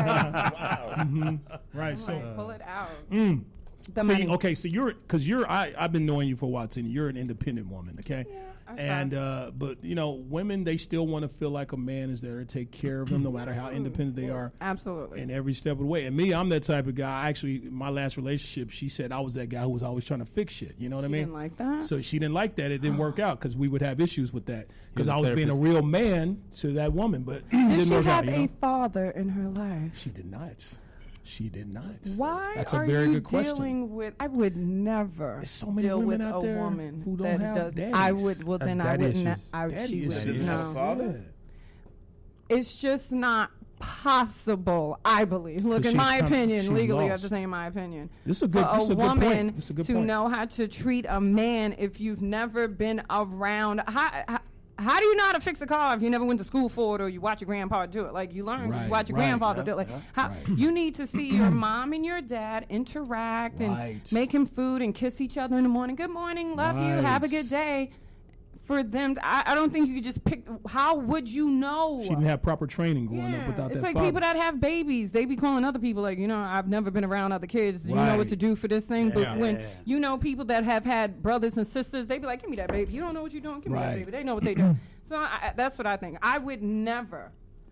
Wow. Right. I'm So. like, pull it out. The See, money. okay, so I've been knowing you for a while, Tina. You're an independent woman, okay? And but women, they still want to feel like a man is there to take care of them, no matter how independent they are. Absolutely. In every step of the way. And me, I'm that type of guy. Actually, my last relationship, she said I was that guy who was always trying to fix shit. You know what I mean? Didn't like that. So she didn't like that. It didn't work out because we would have issues with that. Because You're I the was being a therapist. real man to that woman, but it Did didn't she work have out. a father in her life? She did not. She did not. Why That's a are very you good question. dealing with? I would never There's so many deal women with out a there woman who don't that have does. daddies. I would. Well, Have then I daddy wouldn't. issues. Daddy She issues. would. Have a No, father? it's just not possible. I believe. Look, in she's my she's opinion, legally, I have to lost. say, in my opinion, This is a good. for This is a a good woman point. This is a good to point. know how to treat a man if you've never been around. How do you know how to fix a car if you never went to school for it or you watch your grandpa do it? Like you learn, 'cause Right, you watch your right, grandfather do it. Like how, right. you need to see your mom and your dad interact Right. and make him food and kiss each other in the morning. Good morning, love you, have a Right. good day. For them, I don't think you could just pick. How would you know? She didn't have proper training growing up without It's that like father. people that have babies. They be calling other people like, I've never been around other kids. You know Right. what to do for this thing. But Yeah. when Yeah. you know people that have had brothers and sisters, they be like, give me that baby. You don't know what you're doing. Give me that Right. baby. They know what they do. So that's what I think. I would never,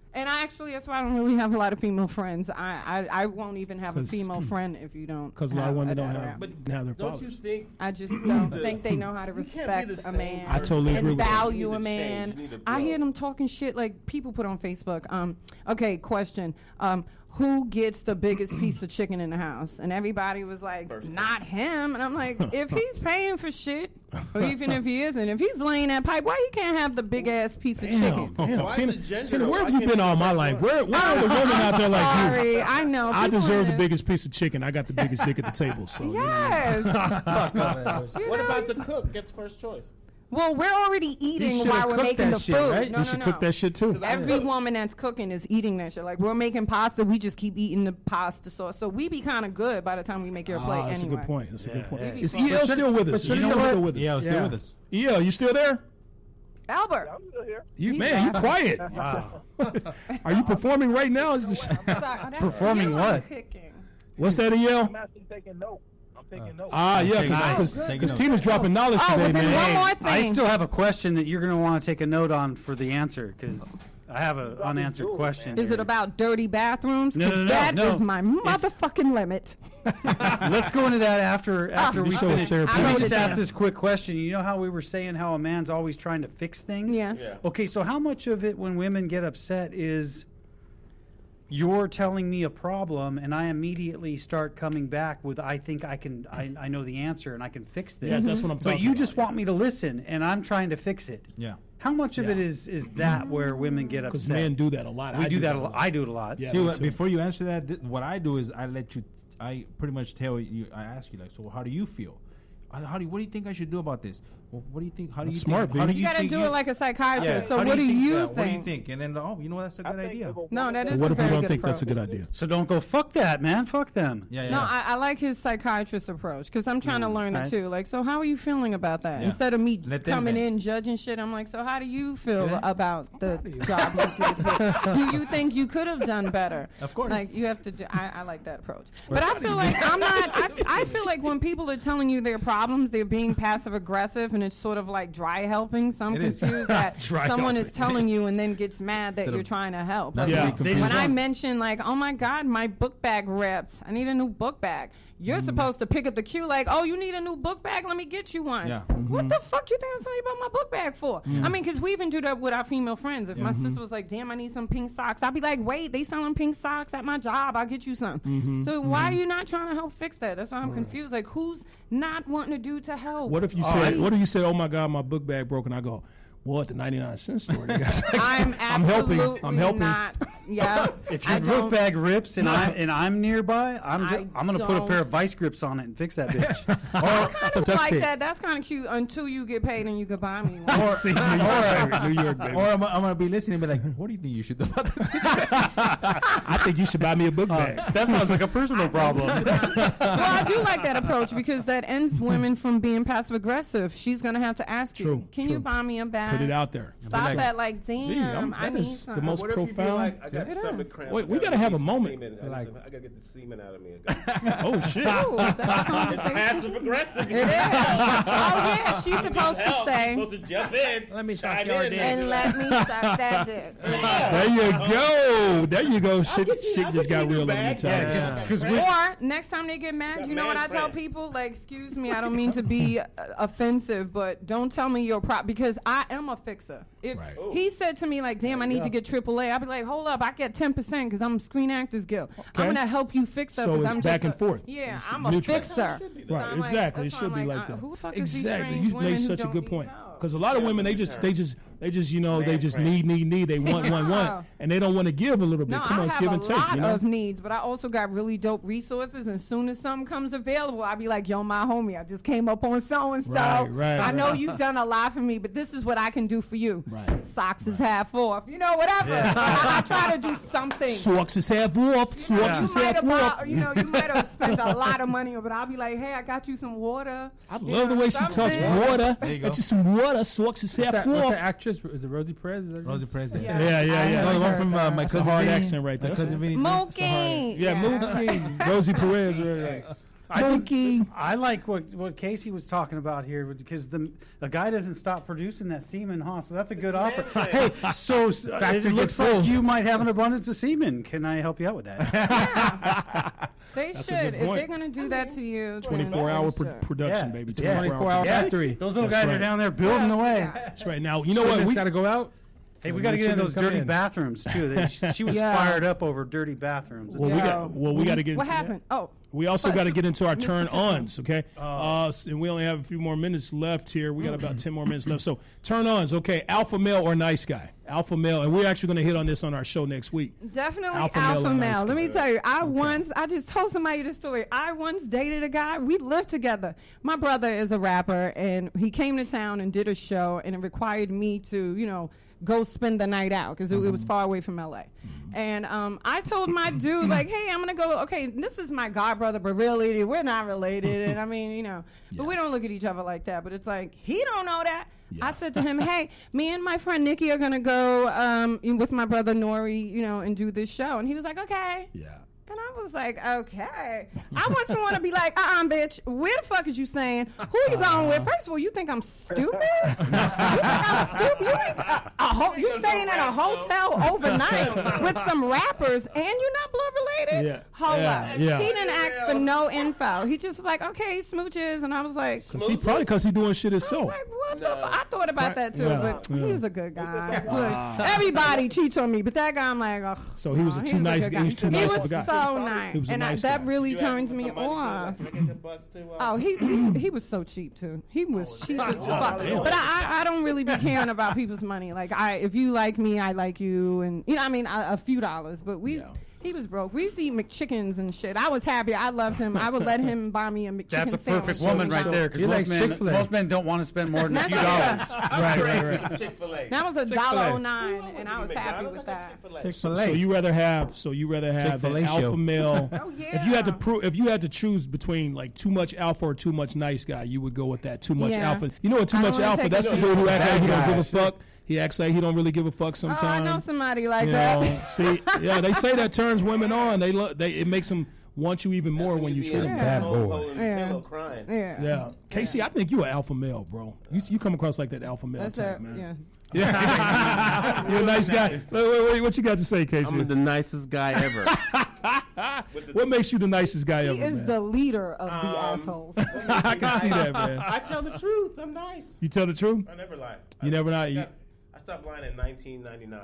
And that's why I don't really have a lot of female friends. I won't even have a female friend if you don't. Because a lot of women don't have their Don't fathers. you think? I just don't think they know how to respect a man. I totally agree and with that. value a man. I hear them talking shit like people put on Facebook. Okay, question. Who gets the biggest piece of chicken in the house? And everybody was like, not him. And I'm like, if he's paying for shit, or even if he isn't, if he's laying that pipe, why he can't have the big ass piece of chicken? Tina, where have you been all my life? Where are the women out there like you? Sorry, I know. I deserve the biggest piece of chicken. I got the biggest dick at the table. So yes. What about the cook gets first choice? Well, we're already eating while we're making the shit, food. Right? No, you should cook that shit too. Every woman that's cooking is eating that shit. Like we're making pasta, we just keep eating the pasta sauce. So we be kind of good by the time we make your plate. That's anyway. a good point. That's a good point. Yeah. Is EL still with us? You know EL what? still with us? Yeah, still with us. EL, you still there? Albert. I'm still here. You quiet. Wow. Are you performing right now? Performing what? What's that, EL? I'm actually taking notes. Because Tina's dropping knowledge today, man. One more thing. I still have a question that you're going to want to take a note on for the answer because I have an unanswered question. Is it about dirty bathrooms? No. That is my motherfucking limit. Let's go into that after we finish. Let me just ask down. this quick question. You know how we were saying how a man's always trying to fix things? Yes. Yeah. Okay, so how much of it when women get upset is you're telling me a problem and I immediately start coming back with I think I know the answer and I can fix this. Yes, that's what I'm talking But you about, just want me to listen and I'm trying to fix it. Yeah. How much of it is that where women get upset? Because men do that a lot. We do that a lot. I do it a lot. Yeah, See, me too. before you answer that, what I do is I pretty much tell you, I ask you like, so how do you feel? What do you think I should do about this? Well, what do you think? How do you smart, think? How do You got to think do it like a psychiatrist. Yeah. So How what do you yeah, think? What do you think? And then, you know, that's a good idea. No, that is What a if you very don't good think that's a approach. good idea? So don't go, fuck that, man. Fuck them. Yeah. No, I like his psychiatrist approach because I'm trying to learn right. it too. Like, so how are you feeling about that? Yeah. Instead of me Let them coming vent. in judging shit, I'm like, so how do you feel See? about the job you did here? Do you think you could have done better? Of course. Like, you have to do, I like that approach. But I feel like I'm not, I feel like when people are telling you their problems, they're being passive aggressive and it's sort of like dry helping. So I'm It is. confused that Dry someone helping. is telling you and then gets mad that Instead you're of- trying to help. Not Like, Yeah. to be confused. when I mention like, oh my God, my book bag ripped. I need a new book bag. You're supposed to pick up the cue like, oh, you need a new book bag? Let me get you one. Yeah. What the fuck you think I'm telling you about my book bag for? I mean, because we even do that with our female friends. If my sister was like, damn, I need some pink socks, I'll be like, wait, they selling pink socks at my job. I'll get you some. So why are you not trying to help fix that? That's why I'm confused. Like, who's not wanting to do to help? What if you said, what if you said, oh my God, my book bag broke, and I go, well, at the 99-cent store, they got I'm absolutely I'm helping. not. Yeah. If I your book don't- bag rips and I'm nearby, I'm going to put a pair of don't. vice grips on it and fix that bitch. kind some of duct like tape. that. That's kind of cute until you get paid and you can buy me one. See, New York, baby. Or I'm gonna be listening and be like, what do you think you should do about this? I think you should buy me a book bag. That sounds like a personal problem. Well, I do like that approach because that ends women from being passive aggressive. She's gonna have to ask True, you, "Can true. you buy me a bag?" Put it out there. Stop like- that, like, damn, I that need is the something. most What if you feel profound. like I got It stomach is. cramps? Wait, we I gotta have a get moment. semen. I Like- gotta get the semen out of me. Oh shit! Ooh, is that a It's conversation? passive aggressive. It is. Oh yeah, she's supposed to Help. say, Supposed to jump in. Let me chime suck your in. dick. and let me suck that dick. There you go. There you go. Shit get you- I'll just get got you a real new on the bag. inside. Yeah. Because Or next time they get mad, Got you know what I mad tell friends. people? Like, excuse me, I don't mean to be offensive, but don't tell me your prop because I am a fixer. If Right. he said to me like, "Damn, I need to get AAA," I'd be like, "Hold up, I get 10% because I'm Screen Actors Guild. I'm gonna help you fix that So because it's I'm back just and forth. Yeah, It's I'm a neutral. fixer. So Right, I'm like- exactly. that's It why should I'm be like, like that. who the fuck is these Exactly. strange You women made who such a don't good need point. help? Because a lot of women, they just you know, they just need. They want, and they don't want to give a little bit. No, Come I on, it's have give a and take. lot You know. of needs, but I also got really dope resources. And as soon as something comes available, I'll be like, "Yo, my homie, I just came up on so and so. Right, I know right. you've done a lot for me, but this is what I can do for you. Right. Socks is half off, you know, whatever. I try to do something. Socks is half off. Socks is You might half have off. bought, you know, you might have spent a lot of money, but I'll be like, "Hey, I got you some water." I You love the know, way she talks. something. Water. There you go. Got you some water. Socks is half What's that off. actress? Is it Rosie Perez? Is that Rosie President. Yeah. Yeah. No, the one from my That's a cousin hard Vinny. accent right there. My cousin Vinny. Mookie. Yeah, Mookie. Rosie Perez. Right. Monkey. I like what Casey was talking about here because the guy doesn't stop producing that semen, huh? So that's a good offer. Hey, so it looks like you might have an abundance of semen. Can I help you out with that? Yeah. They should. If they're going to do that to you, 24-hour production, baby. 24-hour factory. Those little guys are down there building away. That's right. Now, you know what? We got to go out. Hey, we got to get in those dirty bathrooms too. She was fired up over dirty bathrooms. We got to get. What happened? Oh, we also got to get into our turn-ons, okay? And we only have a few more minutes left here. We got about 10 more minutes left. So turn-ons, okay? Alpha male or nice guy? Alpha male, and we're actually going to hit on this on our show next week. Definitely alpha male. Let me tell you, I just told somebody the story. I once dated a guy. We lived together. My brother is a rapper, and he came to town and did a show, and it required me to, go spend the night out because it was far away from LA. And I told my dude, like, hey, I'm going to go, okay, this is my god brother, but really, we're not related. And I mean, but we don't look at each other like that. But it's like, he don't know that. Yeah. I said to him, hey, me and my friend Nikki are going to go with my brother Nori, and do this show. And he was like, okay. Yeah. And I was like, okay. I want someone to be like, bitch, where the fuck is you saying? Who are you going with? First of all, you think I'm stupid? You think I'm stupid? You staying at a hotel overnight with some rappers and you're not blood related? Yeah. Hold up. Yeah. He didn't ask for no info. He just was like, okay, smooches. And I was like, probably because he doing shit himself. Like, what the I thought about that too, but he was a good guy. Look, everybody cheats on me, but that guy, I'm like, oh. So he was too nice of a guy. So nice, and that really turns me on. Oh, he was so cheap too. He was cheap as fuck. But I don't really be caring about people's money. Like if you like me, I like you, and a few dollars. But he was broke. We used to eat McChickens and shit. I was happy. I loved him. I would let him buy me a McChicken sandwich. That's a perfect woman right there. Because most men don't want to spend more than a few dollars. Right. Chick-fil-A. That was $1.09, and I was happy with that. So you rather have an alpha male. Oh yeah. If you had to choose between like too much alpha or too much nice guy, you would go with that too much alpha. You know what too much alpha? That's the dude who acts like he don't give a fuck. He acts like he don't really give a fuck sometimes. Oh, I know somebody like that. See, they say that turns women on. It makes them want you even more when you treat them bad boy. Yeah. Casey, I think you an alpha male, bro. You come across like that alpha male type, man. Yeah. You're a nice guy. Wait, what you got to say, Casey? I'm the nicest guy ever. What makes you the nicest guy ever? He is the leader of the assholes. I can see that, man. I tell the truth. I'm nice. You tell the truth? I never lie. You never lie? I stopped lying in 1999.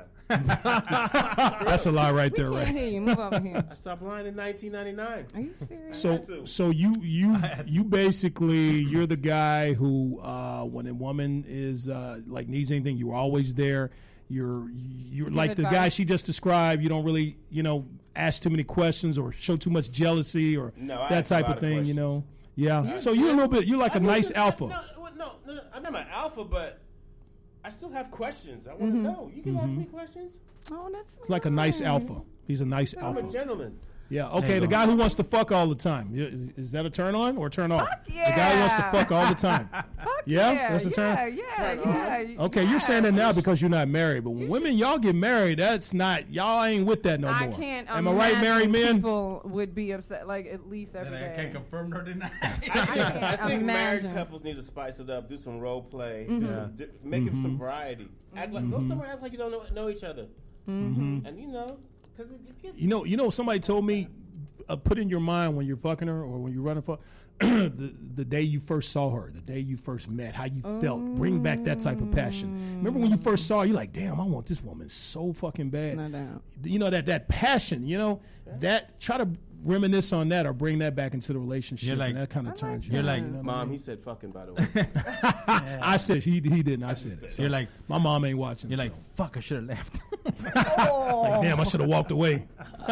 That's a lie right there, right? Right? Hear you. Move over here. I stopped lying in 1999. Are you serious? So you basically you're the guy who when a woman is like needs anything, you're always there. You're like the guy she just described. You don't really ask too many questions or show too much jealousy or that type of thing. Yeah. So you're a little bit. You're like a nice alpha. No. I'm not an alpha, but I still have questions. I want to know. You can ask me questions. Oh, that's It's like a nice alpha. He's a nice alpha. I'm a gentleman. Yeah, okay, the guy who wants to fuck all the time. Is that a turn on or turn off? Fuck yeah. The guy who wants to fuck all the time. Fuck yeah? That's a turn? Yeah. Okay, you're saying that now because you're not married. But when women, y'all get married, that's not, y'all ain't with that no more. I can't Am I right, married men? People would be upset, like, at least every day. I can't confirm nor deny. I think married couples need to spice it up, do some role play, make it some variety. Act like, go somewhere, act like you don't know each other. And because it gets... somebody told me, put in your mind when you're fucking her or when you're running for the day you first saw her, the day you first met, how you felt. Bring back that type of passion. Remember when you first saw her, you're like, damn, I want this woman so fucking bad. No doubt. That passion, that try to reminisce on that or bring that back into the relationship. And that kind of turns you. You're like, Mom, he said fucking, by the way. I said, he didn't. I said it. So you're like, my mom ain't watching. You're like, fuck, I should have left. Like, damn, I should have walked away.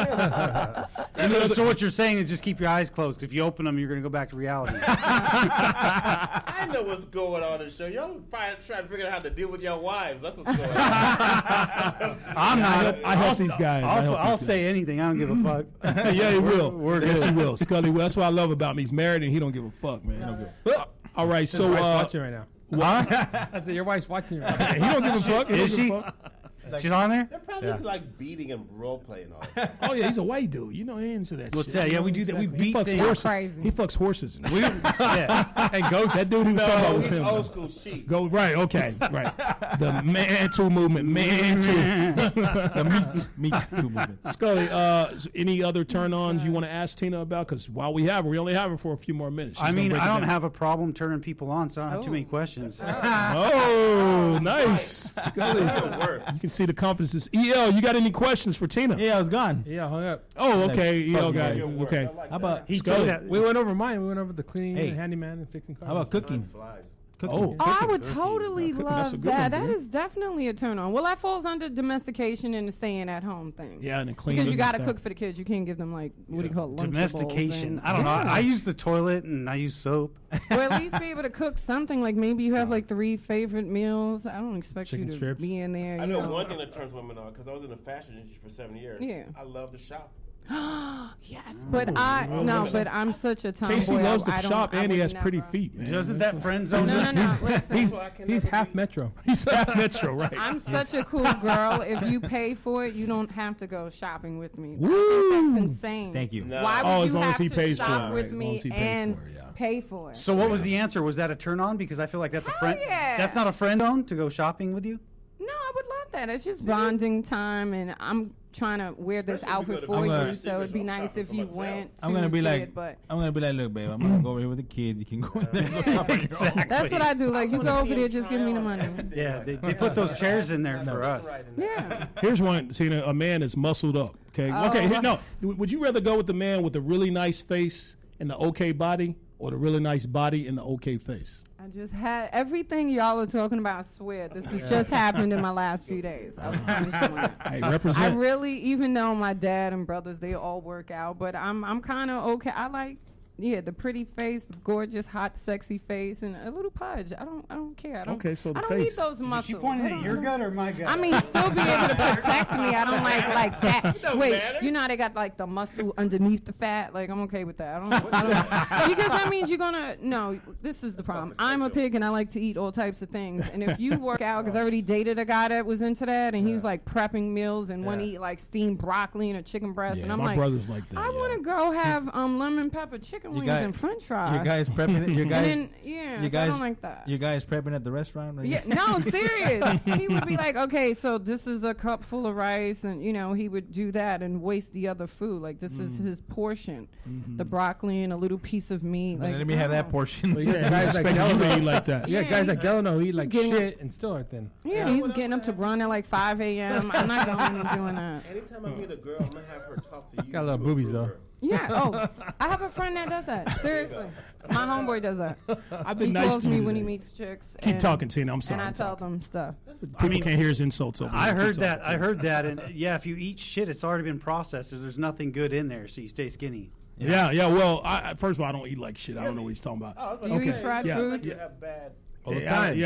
So what you're saying is just keep your eyes closed. If you open them, you're going to go back to reality. I know what's going on in the show. Y'all probably trying to figure out how to deal with your wives. That's what's going on. I'm not. I help these guys. I'll say anything. I don't give a fuck. Yeah, he will. Yes, he will. Scully will. That's what I love about him. He's married and he don't give a fuck, man. All right, so watching right now. What? I said your wife's watching right now. He don't give a fuck. Is she? She's on there? probably like beating and role playing all that. Oh yeah, he's a white dude. You know, he into that. What's shit. that? Yeah, we do that. We beat fucks things. horses. Crazy. He fucks horses. And And goats. that dude who was talking about was him. Old school sheep. Go right, okay, right. The Man Too movement, Man Too. The meat too movement. Scully, any other turn-ons you want to ask Tina about? Because while we only have her for a few more minutes. I mean, I don't have a problem turning people on, so I don't have too many questions. Oh, nice. Scully, you can see the confidence. EL, you got any questions for Tina? Yeah, I was gone. Yeah, hung up. Oh, okay. EL got it. Fucking Okay. How about We went over mine. We went over the cleaning, Hey. and handyman, and fixing cars. how about cooking? Flies. Oh, Oh, I would totally Cooking, that's a love good one, that. That dude. is definitely a turn on. Well, that falls under domestication and the staying at home thing. yeah, and then clean. Because you got to stuff. cook for the kids. You can't give them like what do you call it, Lunchables Domestication. and- I don't know. Yeah. I use the toilet and I use soap. Or at least be able to cook something. Like maybe you have like 3 favorite meals. I don't expect Chicken you to strips. be in there. I you know one thing that turns women on because I was in the fashion industry for 7 years. Yeah. I love to shop. Yes, but but I'm such a tomboy. Casey loves to I don't- shop, I and he would has pretty never. feet, man. Doesn't that friend zone? No. Listen. He's half Metro. He's half Metro, right? I'm such a cool girl. If you pay for it, you don't have to go shopping with me. I Woo. think that's insane. Thank you. No. Why would Oh, you as long as have he to pays for shop it, with right, as long me as he pays and for it, yeah. pay for it? So what was the answer? Was that a turn on? Because I feel like that's a friend. yeah. That's not a friend zone to go shopping with you. No, I would love that. It's just bonding time, and I'm trying to wear this Especially if we outfit go to for Victoria's you, Secret, so it'd be I'm nice shopping if for you myself. went to I'm gonna be see like, it, but look, babe, I'm gonna go over here with the kids. You can go in there and go shop on your own. that's what I do. Like, you go over there, just give me the money. Yeah, they put those chairs in there for us. Yeah. Here's one, Tina. A man is muscled up. Okay. Oh. Okay. No. Would you rather go with the man with the really nice face and the okay body, or the really nice body and the okay face? I just had everything y'all are talking about. I swear, this has just happened in my last few days. I was doing that. Hey, I represent. really, even though my dad and brothers, they all work out, but I'm kind of okay. I like, the pretty face, the gorgeous, hot, sexy face, and a little pudge. I don't care. I don't, Okay, so the I don't face. need those Is muscles. she pointing I at don't- your I don't- gut or my gut? I mean, still be able to protect me. I don't like that. don't Wait, matter. you know how they got like the muscle underneath the fat? Like, I'm okay with that. I don't because that means you're gonna. No, this is the problem. I'm a pig and I like to eat all types of things. And if you work out, because I already dated a guy that was into that, and he was like prepping meals and want to eat like steamed broccoli and a chicken breast, Yeah, and I'm my like, brother's like that. I want to go have lemon pepper chicken wings guys- and French fries. Your guys prepping. Your and guys. then, yeah, you so I guys. don't like that. You guys prepping at the restaurant? Right? Yeah, no, serious. He would be like, okay, so this is a cup full of rice, and he would do that and waste the other food. Like this is his portion, the broccoli and a little piece of meat. Like, Let me have that no. portion. Well, yeah, guys like Expect you to Delano. eat like that. Yeah, Yeah, guys he- like Delano eat like getting shit and still are thin. Yeah, he was getting up to run at like 5 a.m. I'm not going and doing that. Anytime I meet a girl, I'm gonna have her talk to you. Got a lot of You boobies, approve though. her. Yeah. Oh, I have a friend that does that. Seriously, my homeboy does that. I've been He nice calls to me you when he today. meets chicks. Keep and, talking, Tina. I'm sorry. And I I'm tell sorry. them stuff. People can't hear his insults over I here. heard Keep that. talking, I heard that. And yeah, if you eat shit, it's already been processed. So there's nothing good in there, so you stay skinny. Yeah. Well, first of all, I don't eat like shit. I don't know what he's talking about. Do you eat fried Yeah. foods? You have bad. All the Yeah, time.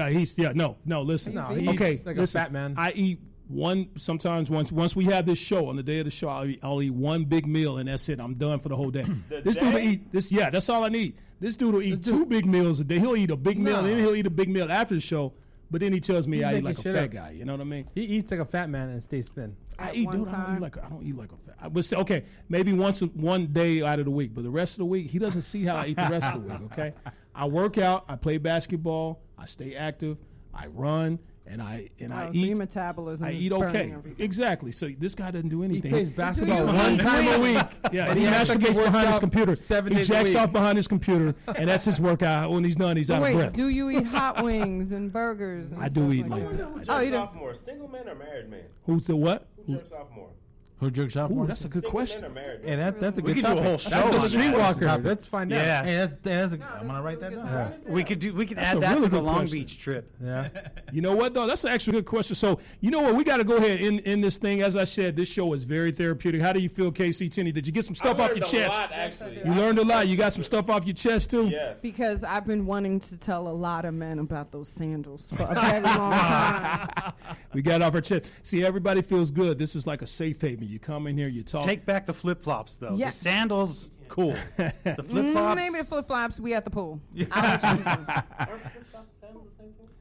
No, listen. No, he eats like a fat man. I eat sometimes once we have this show, on the day of the show, I'll eat one big meal and that's it. I'm done for the whole day. This dude will eat this. Yeah, that's all I need. This dude will eat 2 big meals a day. He'll eat a big meal, and then he'll eat a big meal after the show. But then he tells me He's I eat making like a shit fat up. guy. You know what I mean? He eats like a fat man and stays thin. I At eat, one dude. I don't time. eat like a fat. I would say, okay, maybe one day out of the week, but the rest of the week, he doesn't see how I eat the rest of the week. Okay, I work out, I play basketball, I stay active, I run, and I So your eat. metabolism I is eat burning okay. everything. Exactly. So this guy doesn't do He anything. plays basketball He's one time a week. Yeah, And he he acts like he masturbates works behind his out computer. 7 He days a jacks week. off behind his computer, and that's his workout. When he's done, he's out of Wait, breath. do you eat hot wings and burgers? And I do stuff eat like like that? that. Who I jerks Oh, you off more, single man or married man? Who's the what? Who jerks off more? Who jerks off Ooh, more? that's a good Single question. men or married Hey, men? that's a We good could do a topic. whole show That's on a that. streetwalker. Let's find out. Yeah. Hey, that's a. I'm gonna write that down. Yeah. We could That's add a that really to the good Long question. Beach trip. Yeah. You know what, though? That's actually a good question. So, you know what? We got to go ahead and end this thing. As I said, this show is very therapeutic. How do you feel, KC Tinney? Did you get some stuff I off learned your a chest? lot, actually. You learned a lot. You got some stuff off your chest, too? Yes. Because I've been wanting to tell a lot of men about those sandals for a very long time. We got it off our chest. See, everybody feels good. This is like a safe haven. You come in here, you talk. Take back the flip flops though. Yeah. The sandals, cool. The flip flops. Maybe the flip flops. We at the pool. I'll let you know.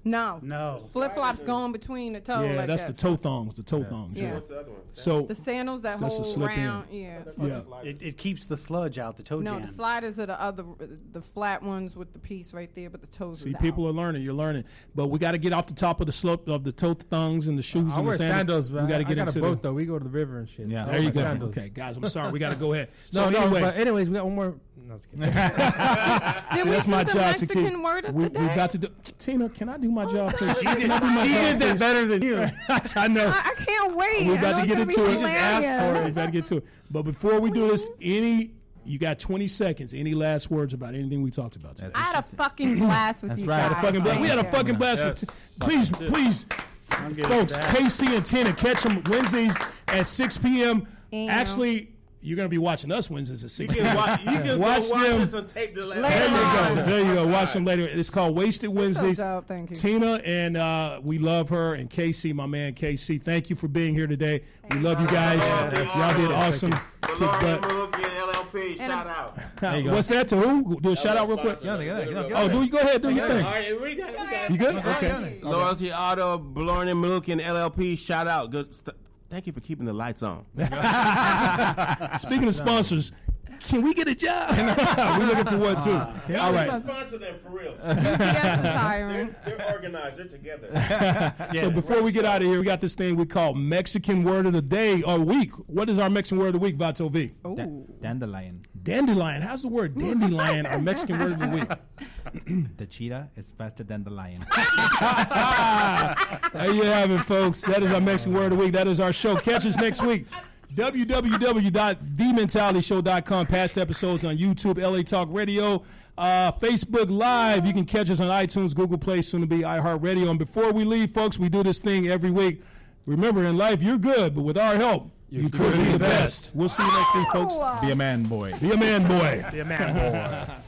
No. Flip flops going between the toe. Yeah, like that's that. the toe thongs. The toe thongs. Yeah. What's the other one? So the sandals that that's a hold slip round. in. Yeah. It keeps the sludge out, the toe No, jam. the sliders are the flat ones with the piece right there, but the toes. See, is people out. are learning. You're learning, but we got to get off the top of the slope of the toe thongs and the shoes I and wear the sandals. man. We got to get I got into a boat though. We go to the river and shit. Yeah. So There you go. sandals. Okay, guys, I'm sorry. We got to go ahead. No, So no. anyway, But anyways, we got one more. No, I was kidding. Did we that's do my the job to keep. Mexican word of We the day? got to do. Tina, can I do my job, please? She did that better than you. I know. I can't wait. We I about know to get it's gonna into be it. hilarious. We got to get to it. But before we do this, you got 20 seconds. Any last words about anything we talked about today? I had a fucking blast with That's you right. guys. We had a fucking blast. Yes. Please, folks, KC and Tina, catch them Wednesdays at 6 p.m. Damn. Actually, you're going to be watching us Wednesdays at 6 You p.m. can go watch them. this on tape. Later There you go. Watch them later. It's called Wasted Wednesdays. So dope, thank you. Tina, and we love her, and KC, my man KC. Thank you for being here today. We love you guys. Y'all did awesome. Kick butt. LLP, shout out. What's that to who? Do a shout out real quick. Yeah, Oh, go ahead. Do your thing. All right, we got You good? Okay. Loyalty Auto, Belorn and Milk and LLP, shout out. Good. Thank you for keeping the lights on. Speaking of sponsors, can we get a job? We're looking for one too. All right. Sponsor them for real. UPS is hiring. They're organized. They're together. So before we get out of here, we got this thing we call Mexican Word of the Day or Week. What is our Mexican Word of the Week, Vato V? Dandelion. Dandelion. How's the word dandelion our Mexican Word of the Week? The cheetah is faster than the lion. There you have it, folks. That is our Mexican Word of the Week. That is our show. Catch us next week. www.thementalityshow.com. Past episodes on YouTube, LA Talk Radio, Facebook Live. You can catch us on iTunes, Google Play, soon to be iHeartRadio. And before we leave, folks, we do this thing every week. Remember, in life, you're good, but with our help, you could be the best. We'll see you next week, folks. Be a man, boy. Be a man, boy. Be a man.